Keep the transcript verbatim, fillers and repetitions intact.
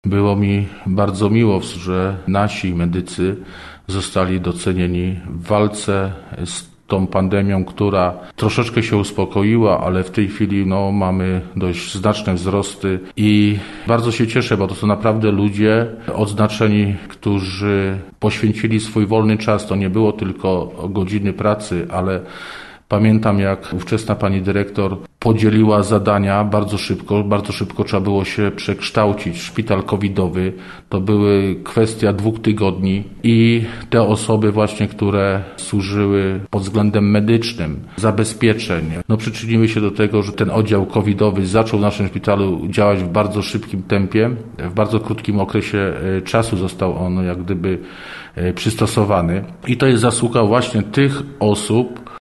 Było mi bardzo miło, że nasi medycy zostali docenieni w walce z tą pandemią, która troszeczkę się uspokoiła, ale w tej chwili no, mamy dość znaczne wzrosty i bardzo się cieszę, bo to są naprawdę ludzie odznaczeni, którzy poświęcili swój wolny czas. To nie było tylko godziny pracy, ale pamiętam, jak ówczesna pani dyrektor podzieliła zadania bardzo szybko. Bardzo szybko trzeba było się przekształcić w szpital covidowy. To były kwestia dwóch tygodni i te osoby właśnie, które służyły pod względem medycznym, zabezpieczeń, no przyczyniły się do tego, że ten oddział covidowy zaczął w naszym szpitalu działać w bardzo szybkim tempie. W bardzo krótkim okresie czasu został on jak gdyby przystosowany. I to jest zasługa właśnie tych osób,